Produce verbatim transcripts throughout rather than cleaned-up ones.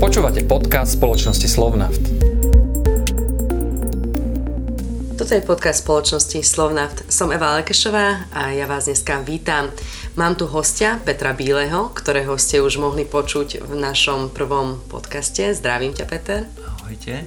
Počúvate podcast spoločnosti Slovnaft. Toto je podcast spoločnosti Slovnaft. Som Eva Lekešová a ja vás dneska vítam. Mám tu hostia Petra Bíleho, ktorého ste už mohli počuť v našom prvom podcaste. Zdravím ťa, Peter. Ahojte.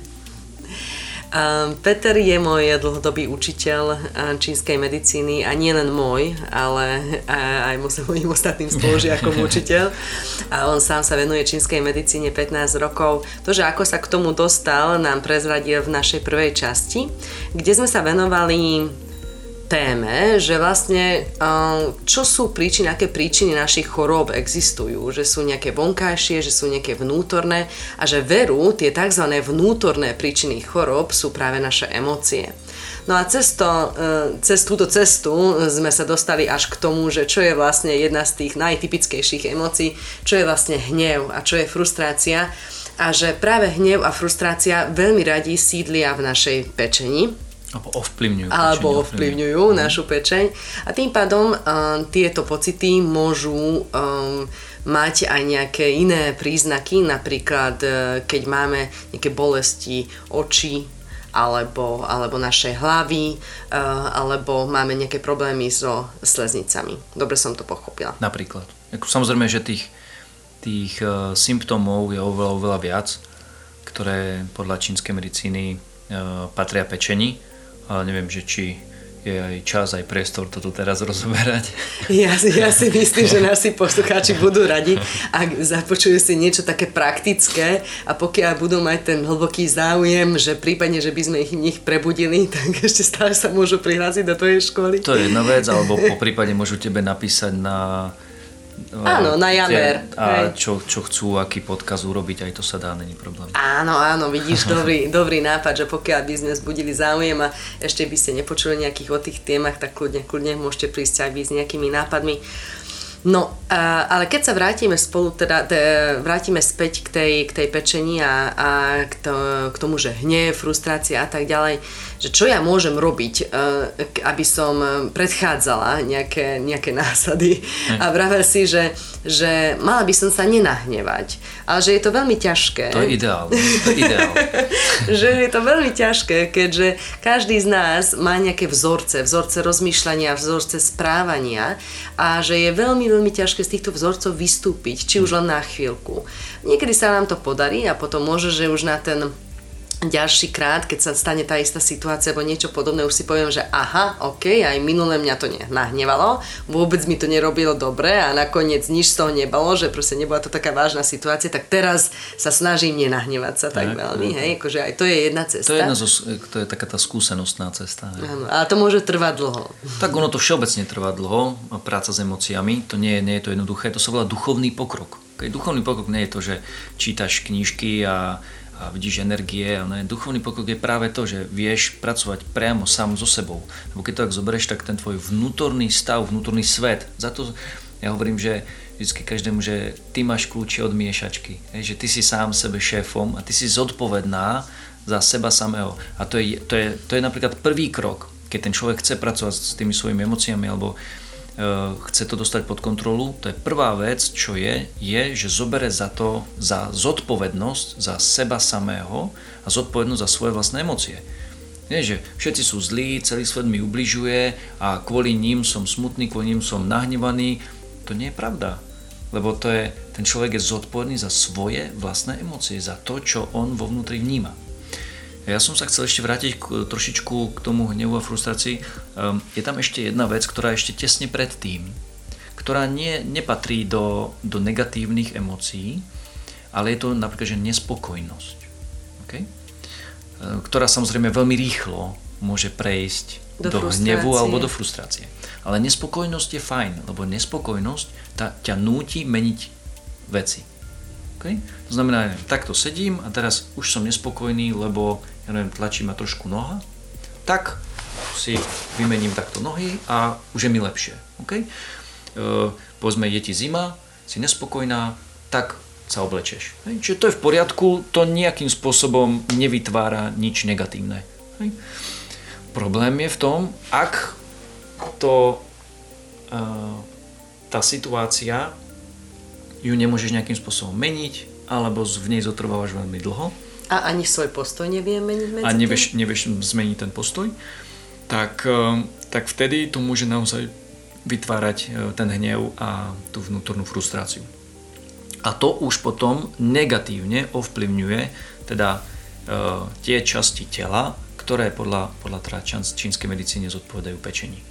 Um, Peter je môj dlhodobý učiteľ čínskej medicíny a nie len môj, ale aj mojim ostatným spolužiakom učiteľ. A on sám sa venuje čínskej medicíne pätnásť rokov. To, že ako sa k tomu dostal, nám prezradil v našej prvej časti, kde sme sa venovali téme, že vlastne čo sú príčiny, aké príčiny našich chorôb existujú, že sú nejaké vonkajšie, že sú nejaké vnútorné a že veru tie tzv. Vnútorné príčiny chorôb sú práve naše emócie. No a cez, to, cez túto cestu sme sa dostali až k tomu, že čo je vlastne jedna z tých najtypickejších emócií, čo je vlastne hnev a čo je frustrácia a že práve hnev a frustrácia veľmi radi sídlia v našej pečeni. Alebo ovplyvňujú. Alebo ovplyvňujú mm. našu pečeň. A tým pádom um, tieto pocity môžu um, mať aj nejaké iné príznaky, napríklad uh, keď máme nejaké bolesti očí, alebo, alebo našej hlavy, uh, alebo máme nejaké problémy so sleznicami. Dobre som to pochopila. Napríklad. Samozrejme, že tých, tých uh, symptómov je oveľa, oveľa viac, ktoré podľa čínskej medicíny uh, patria pečeni. Ale neviem, že či je aj čas, aj priestor to tu teraz rozoberať. Ja si, ja si myslím, že naši poslucháči budú radi, ak započujú si niečo také praktické a pokiaľ budú mať ten hlboký záujem, že prípadne, že by sme ich nich prebudili, tak ešte stále sa môžu prihlásiť do tvojej školy. To je jedna vec, alebo po prípade môžu tebe napísať na... Áno, na jamer. A čo, čo chcú, aký podkaz urobiť, aj to sa dá, není problém. Áno, áno, vidíš, dobrý, dobrý nápad, že pokiaľ by sme zbudili záujem a ešte by ste nepočuli nejakých o tých témach, tak kľudne, kľudne môžete prísť aj vy s nejakými nápadmi. No, a, ale keď sa vrátime spolu, teda de, vrátime späť k tej, k tej pečeni a, a k, to, k tomu, že hnev, frustrácia a tak ďalej, že čo ja môžem robiť, aby som predchádzala nejaké, nejaké násady. Hm. A vravel si, že, že mala by som sa nenahnevať, ale že je to veľmi ťažké. To je ideál. To je ideál. Že je to veľmi ťažké, keďže každý z nás má nejaké vzorce, vzorce rozmýšľania, vzorce správania a že je veľmi, veľmi ťažké z týchto vzorcov vystúpiť, či už len na chvíľku. Niekedy sa nám to podarí a potom môže, že už na ten ďalší krát, keď sa stane tá istá situácia alebo niečo podobné, už si poviem, že aha, ok, aj minule mňa to nahnevalo, vôbec mi to nerobilo dobre a nakoniec nič z toho nebolo, že proste nebola to taká vážna situácia, tak teraz sa snažím nenahnevať sa tak, tak veľmi, tak, hej, akože aj to je jedna cesta. To je, jedna zo, to je taká tá skúsenostná cesta. Áno, ale to môže trvať dlho. Tak ono to všeobecne trvá dlho, práca s emóciami, to nie, nie je to jednoduché, to sa volá duchovný pokrok. Keď duchovný pokrok nie je to, že čítaš knižky a a vidíš energie, ale duchovný pokrok je práve to, že vieš pracovať priamo sám so sebou. Lebo keď to tak zoberieš, tak ten tvoj vnútorný stav, vnútorný svet, za to ja hovorím, že vždycky každému, že ty máš kľúče od miešačky, že ty si sám sebe šéfom a ty si zodpovedná za seba samého. A to je, to je, to je napríklad prvý krok, keď ten človek chce pracovať s tými svojimi emóciami alebo chce to dostať pod kontrolu, to je prvá vec, čo je, je, že zobere za to, za zodpovednosť, za seba samého a zodpovednosť za svoje vlastné emócie. Nie, že všetci sú zlí, celý svet mi ubližuje a kvôli ním som smutný, kvôli ním som nahnevaný. To nie je pravda, lebo to je, ten človek je zodpovedný za svoje vlastné emócie, za to, čo on vo vnútri vníma. Ja som sa chcel ešte vrátiť k, trošičku k tomu hnevu a frustrácii. Um, je tam ešte jedna vec, ktorá je ešte tesne pred tým, ktorá nie, nepatrí do, do negatívnych emócií, ale je to napríklad, že nespokojnosť. Okay? Um, ktorá samozrejme veľmi rýchlo môže prejsť do, do hnevu alebo do frustrácie. Ale nespokojnosť je fajn, lebo nespokojnosť tá, ťa núti meniť veci. Okay? To znamená, neviem, takto sedím a teraz už som nespokojný, lebo ja neviem, tlačí ma trošku noha, tak si vymením takto nohy a už je mi lepšie. Okay? E, povedzme, je ti zima, si nespokojná, tak sa oblečeš. Hej? Čiže to je v poriadku, to nejakým spôsobom nevytvára nič negatívne. Hej? Problém je v tom, ak to, e, tá situácia ju nemôžeš nejakým spôsobom meniť alebo v nej zotrvávaš veľmi dlho. A ani svoj postoj nevie meniť medzi A nevieš, nevieš zmeniť ten postoj, tak, tak vtedy to môže naozaj vytvárať ten hnev a tú vnútornú frustráciu. A to už potom negatívne ovplyvňuje teda uh, tie časti tela, ktoré podľa, podľa teda čínskej medicíny zodpovedajú pečení.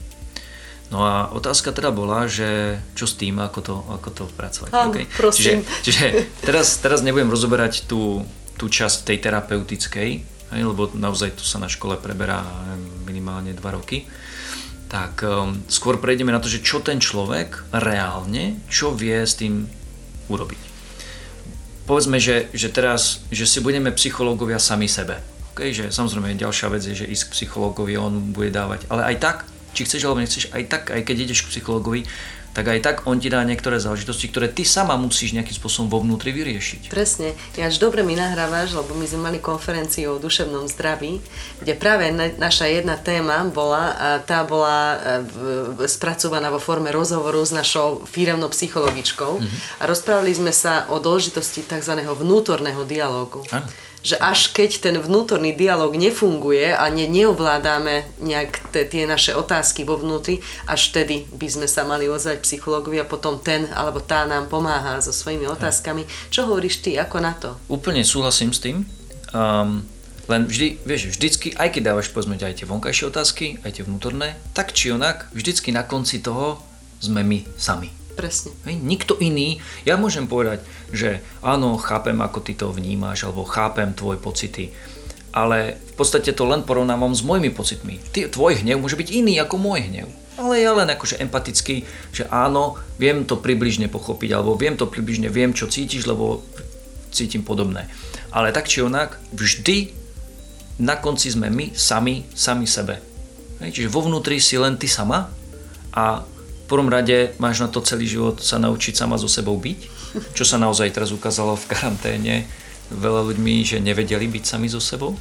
No a otázka teda bola, že čo s tým, ako to, ako to pracovať. Áno, okay? prosím. Čiže, čiže teraz, teraz nebudem rozoberať tú, tú časť tej terapeutickej, hej, lebo naozaj to sa na škole preberá minimálne dva roky. Tak um, skôr prejdeme na to, že čo ten človek reálne, čo vie s tým urobiť. Povedzme, že, že teraz, že si budeme psychológovia sami sebe. Okay? Že samozrejme ďalšia vec je, že ísť k psychológovi, on bude dávať, ale aj tak, či chceš alebo nechceš, aj tak, aj keď ideš k psychológovi, tak aj tak on ti dá niektoré záležitosti, ktoré ty sama musíš nejakým spôsobom vo vnútri vyriešiť. Presne. Ináč dobre mi nahrávaš, lebo my sme mali konferenciu o duševnom zdraví, kde práve naša jedna téma bola, a tá bola spracovaná vo forme rozhovoru s našou firemnou psychologičkou mm-hmm. a rozprávali sme sa o dôležitosti tzv. Vnútorného dialógu. Ano. Že až keď ten vnútorný dialóg nefunguje a ne, neovládame nejak te, tie naše otázky vo vnútri, až vtedy by sme sa mali ozvať psychológovi a potom ten alebo tá nám pomáha so svojimi otázkami. Čo hovoríš ty, ako na to? Úplne súhlasím s tým. Um, len vždy, vieš, vždycky, aj keď dávaš povedzme aj tie vonkajšie otázky, aj tie vnútorné, tak či onak, vždycky na konci toho sme my sami. Presne. Hej, nikto iný. Ja môžem povedať, že áno, chápem, ako ty to vnímáš, alebo chápem tvoje pocity, ale v podstate to len porovnávam s mojimi pocitmi. Ty, tvoj hnev môže byť iný ako môj hnev. Ale ja len akože empatický, že áno, viem to približne pochopiť, alebo viem to približne, viem, čo cítiš, lebo cítim podobné. Ale tak či onak, vždy na konci sme my sami, sami sebe. Hej, čiže vo vnútri si len ty sama a v prvom rade máš na to celý život sa naučiť sama so sebou byť, čo sa naozaj teraz ukázalo v karanténe veľa ľuďmi, že nevedeli byť sami so sebou,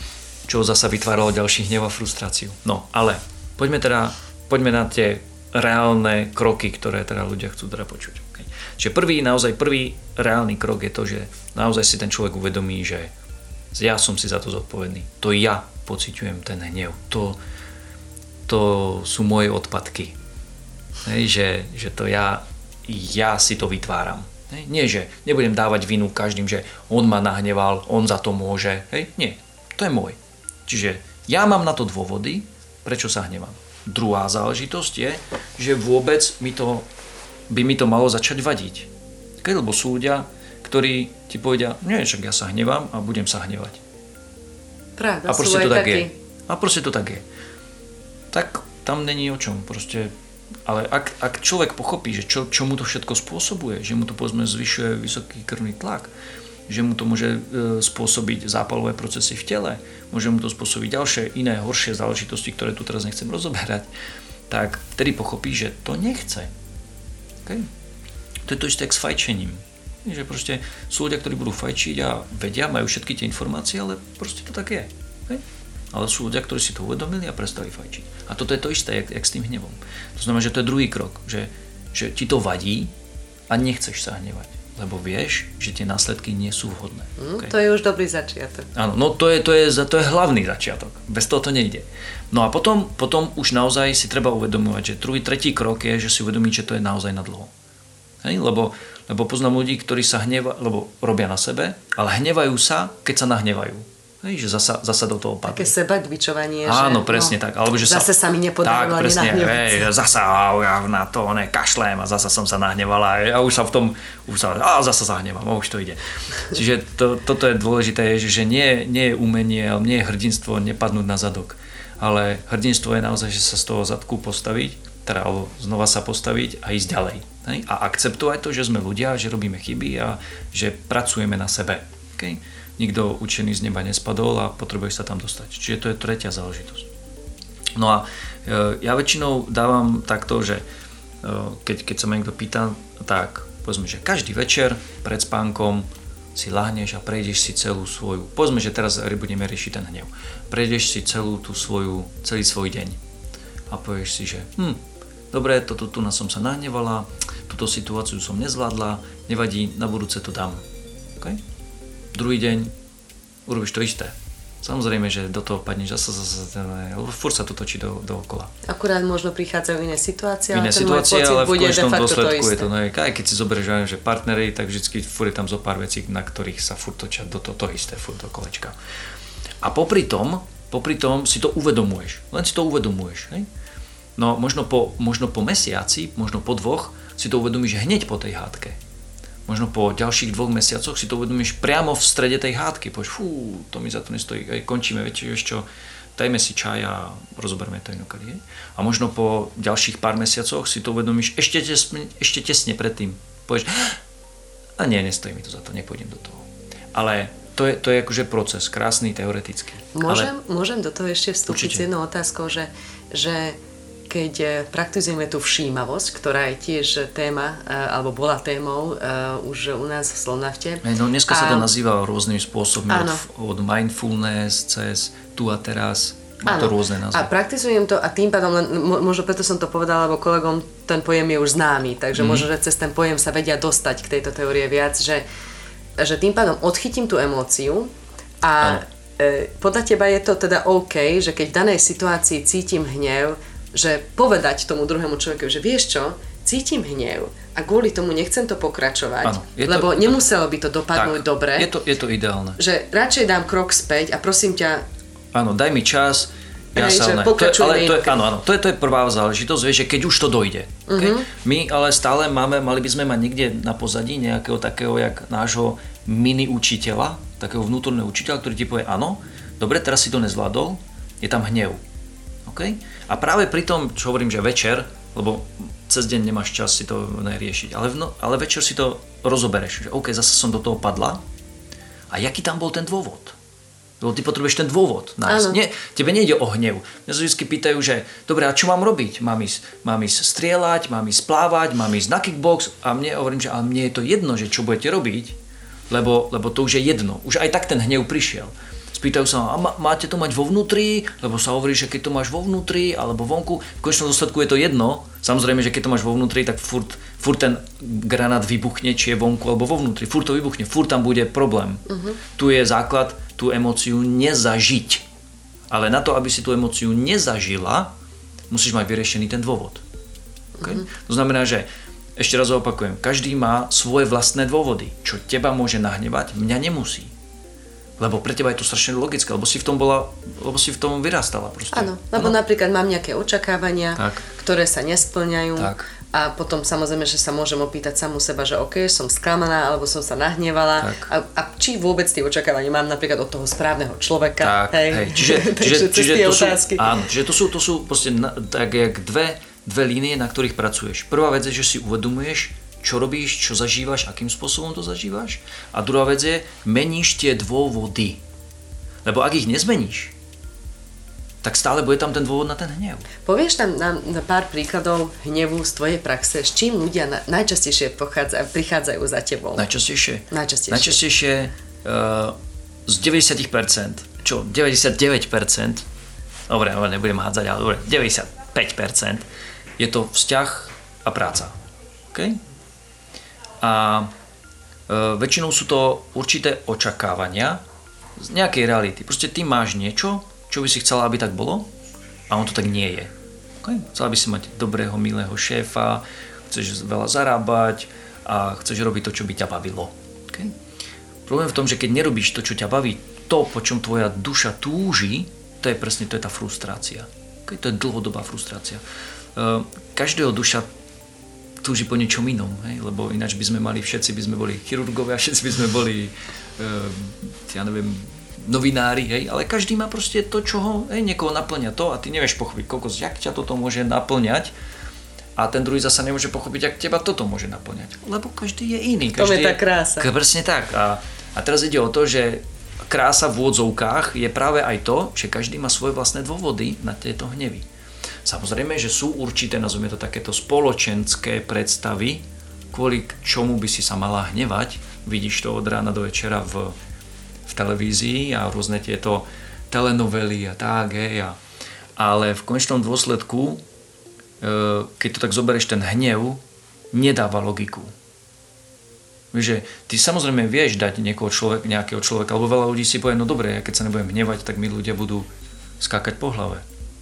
čo zasa vytváralo ďalší hnev a frustráciu. No, ale poďme teda, poďme na tie reálne kroky, ktoré teda ľudia chcú teda počuť. Okay. Čiže prvý, naozaj prvý reálny krok je to, že naozaj si ten človek uvedomí, že ja som si za to zodpovedný. To ja pociťujem ten hnev. To, to sú moje odpadky. Hej, že, že to ja, ja si to vytváram. Hej, nie, že nebudem dávať vinu každým, že on ma nahneval, on za to môže. Hej, nie, to je môj. Čiže ja mám na to dôvody, prečo sa hnevám. Druhá záležitosť je, že vôbec mi to, by mi to malo začať vadiť. Keď, lebo sú ľudia, ktorí ti povedia, nie, však ja sa hnevám a budem sa hnevať. Pravda, a proste sú aj to tak takí. je. A proste to tak je. Tak tam není o čom. Proste. Ale ak, ak človek pochopí, že čo, čo mu to všetko spôsobuje, že mu to povedzme zvyšuje vysoký krvný tlak, že mu to môže e, spôsobiť zápalové procesy v tele, môže mu to spôsobiť ďalšie iné horšie záležitosti, ktoré tu teraz nechcem rozoberať, tak vtedy pochopí, že to nechce. Okay? To je to isté s fajčením. Že proste sú ľudia, ktorí budú fajčiť a vedia, majú všetky tie informácie, ale proste to tak je. Okay? Ale sú ľudia, ktorí si to uvedomili a prestali fajčiť. A toto je to isté, jak, jak s tým hnevom. To znamená, že to je druhý krok, že, že ti to vadí a nechceš sa hnevať, lebo vieš, že tie následky nie sú vhodné. Mm, okay? To je už dobrý začiatok. Áno, no to je, to, je, to je hlavný začiatok. Bez toho to nejde. No a potom, potom už naozaj si treba uvedomovať, že druhý, tretí krok je, že si uvedomí, že to je naozaj na dlho. Hej? Lebo, lebo poznám ľudí, ktorí sa hnevajú, lebo robia na sebe, ale hnevajú sa, keď sa nahnevajú. Hej, že zasa, zasa do toho padli. Také sebaľbičovanie. Áno, že, presne no, tak. Alebo, že zase sa, sa mi nepodarilo tak, presne, nenahnevať. Zasa ja na to ne, kašlem a zasa som sa nahnevala a už sa v tom, už sa, a zasa sa hnevam, a už to ide. Čiže to, toto je dôležité, že, že nie, nie je umenie, nie je hrdinstvo nepadnúť na zadok. Ale hrdinstvo je naozaj, že sa z toho zadku postaviť, teda alebo znova sa postaviť a ísť ďalej. Hej? A akceptovať to, že sme ľudia, že robíme chyby a že pracujeme na sebe. Okay? Nikto učený z neba nespadol a potrebuje sa tam dostať. Čiže to je tretia záležitosť. No a e, ja väčšinou dávam takto, že e, keď, keď sa ma niekto pýta, tak povedzme, že každý večer pred spánkom si lahneš a prejdeš si celú svoju, povedzme, že teraz budeme riešiť ten hnev, prejdeš si celú tú svoju, celý svoj deň a povieš si, že hm, dobre, toto tu som sa nahnevala, túto situáciu som nezvládla, nevadí, na budúce to dám. Okay? Druhý deň urobíš to isté. Samozrejme, že do toho padneš zase, zase, lebo furt sa to točí do, dookola. Akurát možno prichádzajú iné situácie, ale iné ten situácie, môj pocit ale v bude de konečnom facto to dôsledku isté. je to, no, aj keď si zoberieš, že partnery, tak vždycky furt je tam zo pár vecí, na ktorých sa furt točia do to, to isté, furt do kolečka. A popri tom, popri tom si to uvedomuješ, len si to uvedomuješ, hej? No možno po, možno po mesiaci, možno po dvoch si to uvedomíš hneď po tej hádke. Možno po ďalších dvoch mesiacoch si to uvedomíš priamo v strede tej hádky. Povieš, fú, to mi za to nestojí, aj končíme, viete, čo, dajme si čaj a rozoberme to inokedy. A možno po ďalších pár mesiacoch si to uvedomíš ešte tesne, ešte tesne predtým. Povieš, a nie, nestojí mi to za to, nepôjdem do toho. Ale to je, to je akože proces, krásny, teoretický. Môžem, Ale... môžem do toho ešte vstúpiť s jednou otázkou, že, že keď praktizujeme tú všímavosť, ktorá je tiež téma, alebo bola témou uh, už u nás v Slovnafte. No, dneska a... sa to nazýva rôznymi spôsobmi, od, od mindfulness cez tu a teraz, má to rôzne názvy. A praktizujem to a tým pádom, len, možno preto som to povedala, lebo kolegom ten pojem je už známy, takže mm. možno, že cez ten pojem sa vedia dostať k tejto teórie viac, že, že tým pádom odchytím tú emóciu a e, podľa teba je to teda OK, že keď v danej situácii cítim hnev, že povedať tomu druhému človeku, že vieš čo, cítim hnev a kvôli tomu nechcem to pokračovať, áno, lebo to, nemuselo by to dopadnúť tak, dobre. Je to, je to ideálne. Že radšej dám krok späť a prosím ťa... Áno, daj mi čas, ja hej, sa... Ne, to je, ale to je, áno, áno, to je, to je prvá záležitosť, vieš, že keď už to dojde. Uh-huh. Okay? My ale stále máme, mali by sme mať niekde na pozadí nejakého takého, jak nášho mini učiteľa, takého vnútorného učiteľa, ktorý ti povie, áno, dobre, teraz si to nezvládol, je tam hnev. Okay? A práve pri tom, čo hovorím, že večer, lebo cez deň nemáš čas si to neriešiť, ale, no, ale večer si to rozobereš, že OK, zase som do toho padla a jaký tam bol ten dôvod? Lebo ty potrebuješ ten dôvod nájsť. Nie, tebe nejde o hnev. Mňa sa vždy pýtajú, že dobre, a čo mám robiť? Mám ísť, mám ísť strieľať, mám ísť plávať, mám ísť na kickbox a mne hovorím, že ale mne je to jedno, že čo budete robiť, lebo, lebo to už je jedno. Už aj tak ten hnev prišiel. Pýtajú sa, a máte to mať vo vnútri, lebo sa hovorí, že keď to máš vo vnútri alebo vonku, v konečnom dôsledku je to jedno. Samozrejme, že keď to máš vo vnútri, tak furt, furt ten granát vybuchne, či je vonku alebo vo vnútri. Furt to vybuchne, furt tam bude problém. Uh-huh. Tu je základ, tú emóciu nezažiť. Ale na to, aby si tú emóciu nezažila, musíš mať vyriešený ten dôvod. Okay? Uh-huh. To znamená, že ešte raz opakujem, každý má svoje vlastné dôvody. Čo teba môže nahnevať, mňa nemusí. Lebo pre teba je to strašne logické, lebo si v tom bola, lebo si v tom vyrastala proste. Áno, lebo ano. Napríklad mám nejaké očakávania, tak. ktoré sa nesplňajú tak. a potom samozrejme, že sa môžem opýtať samú seba, že OK, som sklamaná, alebo som sa nahnevala a, a či vôbec tie očakávania mám napríklad od toho správneho človeka. Tak, hej. Hej. Čiže, čiže, čiže to sú, áno, čiže to sú, to sú proste na, tak jak dve, dve línie, na ktorých pracuješ. Prvá vec je, že si uvedomuješ, čo robíš, čo zažívaš, akým spôsobom to zažívaš. A druhá vec je, meníš tie dôvody. Lebo ak ich nezmeníš, tak stále bude tam ten dôvod na ten hnev. Povieš tam na, na pár príkladov hnevu z tvojej praxe, s čím ľudia na, najčastejšie pochádza, prichádzajú za tebou? Najčastejšie? Najčastejšie. Najčastejšie uh, z deväťdesiat percent, čo deväťdesiatdeväť percent, dobre, nebudem hádzať, ale dobre, deväťdesiatpäť percent je to vzťah a práca. Okay? A e, väčšinou sú to určité očakávania z nejakej reality. Proste ty máš niečo, čo by si chcela, aby tak bolo a on to tak nie je. Okay? Chcela by si mať dobrého, milého šéfa, chceš veľa zarábať a chceš robiť to, čo by ťa bavilo. Okay? Problém v tom, že keď nerobíš to, čo ťa baví, to, po čom tvoja duša túži, to je presne to je tá frustrácia. Okay? To je dlhodobá frustrácia. E, každého duša túži po niečom inom, hej? Lebo ináč by sme mali, všetci by sme boli chirurgovia, všetci by sme boli, e, ja neviem, novinári, hej? Ale každý má proste to, čo ho, hej, niekoho naplňa to a ty nevieš pochopiť, kokos, jak ťa toto môže naplňať a ten druhý zasa nemôže pochopiť, jak teba toto môže naplňať, lebo každý je iný. To každý je tá krása. Je, presne tak. A, a teraz ide o to, že krása v odzovkách je práve aj to, že každý má svoje vlastné dôvody na tieto hnevy. Samozrejme, že sú určité, nazvime to takéto spoločenské predstavy, kvôli čomu by si sa mala hnevať. Vidíš to od rána do večera v, v televízii a rôzne tieto telenovely a tak, hej. A, ale v konečnom dôsledku, e, keď to tak zoberieš, ten hnev nedáva logiku. Vieš, že ty samozrejme vieš dať niekoho človek, nejakého človeka, alebo veľa ľudí si povie, no dobre, ja keď sa nebudem hnevať, tak mi ľudia budú skákať po hlave.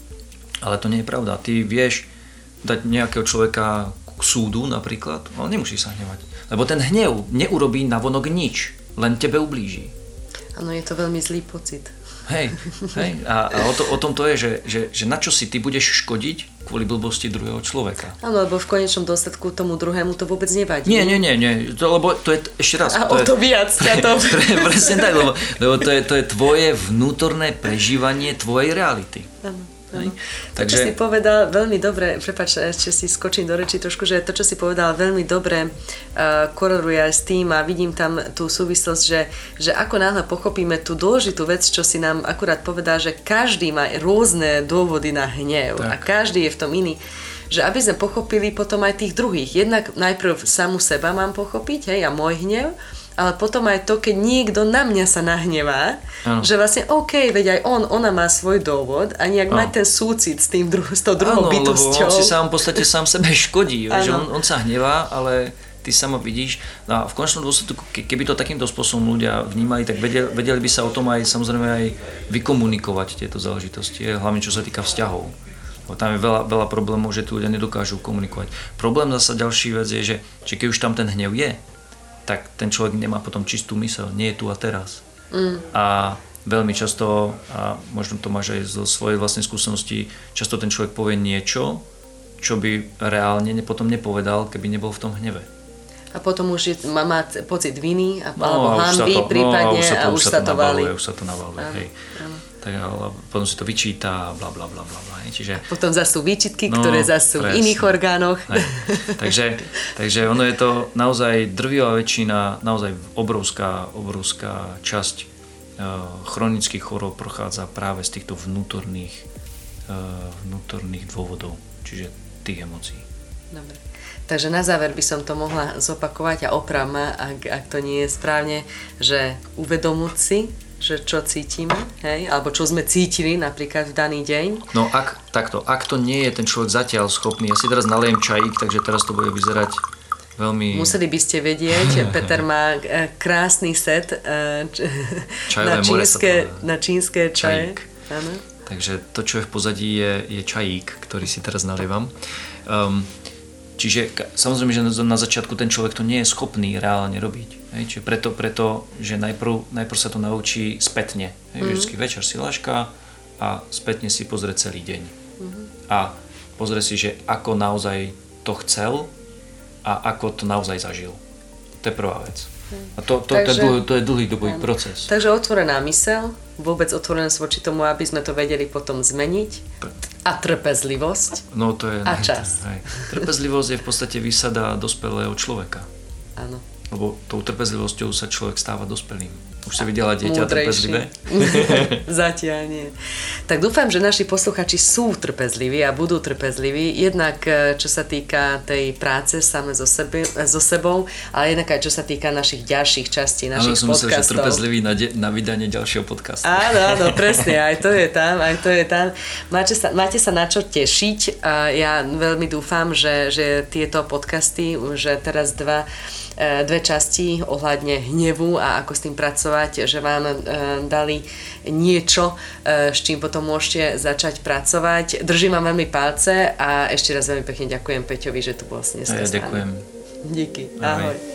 Ale to nie je pravda. Ty vieš dať nejakého človeka k súdu napríklad, ale nemusíš sa hnevať. Lebo ten hnev neurobí navonok nič, len tebe ublíži. Áno, je to veľmi zlý pocit. Hej, hej. A, a o, to, o tom to je, že, že, že na čo si ty budeš škodiť kvôli blbosti druhého človeka. Áno, lebo v konečnom dôsledku tomu druhému to vôbec nevadí. Nie, nie, nie, nie. To, lebo to je, ešte raz. A to o je, to viac ťa to... Presne tak, lebo, lebo to, je, to je tvoje vnútorné prežívanie tvojej reality. Áno. Hej? To, Takže... čo si povedal veľmi dobre, prepáč, ešte si skočím do reči trošku, že to, čo si povedal veľmi dobre uh, koreluje aj s tým a vidím tam tú súvislosť, že, že ako náhle pochopíme tú dôležitú vec, čo si nám akurát povedal, že každý má rôzne dôvody na hnev tak. A každý je v tom iný. Že aby sme pochopili potom aj tých druhých. Jednak najprv samu seba mám pochopiť, hej, a môj hnev, ale potom aj to, keď niekto na mňa sa nahnevá, ano. Že vlastne OK, veď aj on, ona má svoj dôvod a nejak mať ten súcit s, tým dru- s tou druhou ano, bytosťou. Lebo on si sám v podstate sám sebe škodí, že on, on sa hnevá, ale ty sama vidíš. No a v konečnom dôsledku, keby to takýmto spôsobom ľudia vnímali, tak vedeli, vedeli by sa o tom aj samozrejme aj vykomunikovať tieto záležitosti, hlavne čo sa týka vzťahov. Lebo tam je veľa, veľa problémov, že tí ľudia nedokážu komunikovať. Problém zasa ďalší vec je, že, že keď už tam ten hnev je, tak ten človek nemá potom čistú myseľ, nie je tu a teraz. Mm. A veľmi často, a možno to máš aj zo svojej vlastnej skúsenosti, často ten človek povie niečo, čo by reálne potom nepovedal, keby nebol v tom hneve. A potom už je, má, má pocit viny a, no, alebo hanby to, prípadne no, a už sa to, a už sa to valí. Už sa to navaluje, hej. Áno. Tak, ale potom si to vyčíta a bla bla bla bla. Čiže, a potom zase sú výčitky, no, ktoré zase sú v iných orgánoch. takže, takže ono je to naozaj drvivá väčšina, naozaj obrovská, obrovská časť uh, chronických chorôb prochádza práve z týchto vnútorných, uh, vnútorných dôvodov, čiže tých emócií. Dobre. Takže na záver by som to mohla zopakovať a oprav ma, ak, ak to nie je správne, že uvedomuť si, že čo cítime, hej, alebo čo sme cítili napríklad v daný deň. No ak takto, ak to nie je ten človek zatiaľ schopný, ja si teraz nalejem čajík, takže teraz to bude vyzerať veľmi... Museli by ste vedieť, Peter má krásny set na čínske, na čínske čaje. Áno. Takže to, čo je v pozadí, je, je čajík, ktorý si teraz nalievam. Um, Čiže samozrejme, že na začiatku ten človek to nie je schopný reálne robiť. Hej? Čiže preto, preto, že najprv, najprv sa to naučí spätne. Hej? Mm. Vždycky večer si laška a spätne si pozrie celý deň. Mm. A pozrie si, že ako naozaj to chcel a ako to naozaj zažil. To je prvá vec. A to, to, takže, to, je, dlhý, to je dlhý dobový proces. Takže otvorená myseľ, vôbec otvorená voči tomu, aby sme to vedeli potom zmeniť. A trpezlivosť. No to je... A čas. Hej. Trpezlivosť je v podstate výsada dospelého človeka. Áno. Lebo tou trpezlivosťou sa človek stáva dospelým. Už si videla dieťa trpezlivé? Zatiaľ nie. Tak dúfam, že naši posluchači sú trpezliví a budú trpezliví. Jednak čo sa týka tej práce same so, sebe, so sebou, ale jednak aj čo sa týka našich ďalších častí, našich podcastov. Ale som podcastov. myslel, že trpezliví na, de- na vydanie ďalšieho podcastu. Áno, áno, presne, aj to je tam, aj to je tam. Máte sa, máte sa na čo tešiť. Ja veľmi dúfam, že, že tieto podcasty, že teraz dva dve časti ohľadne hnevu a ako s tým pracovať, že vám e, dali niečo, e, s čím potom môžete začať pracovať. Držím vám veľmi palce a ešte raz veľmi pekne ďakujem Peťovi, že tu bol s dnes. Ja ďakujem. Díky. Ahoj. Ahoj.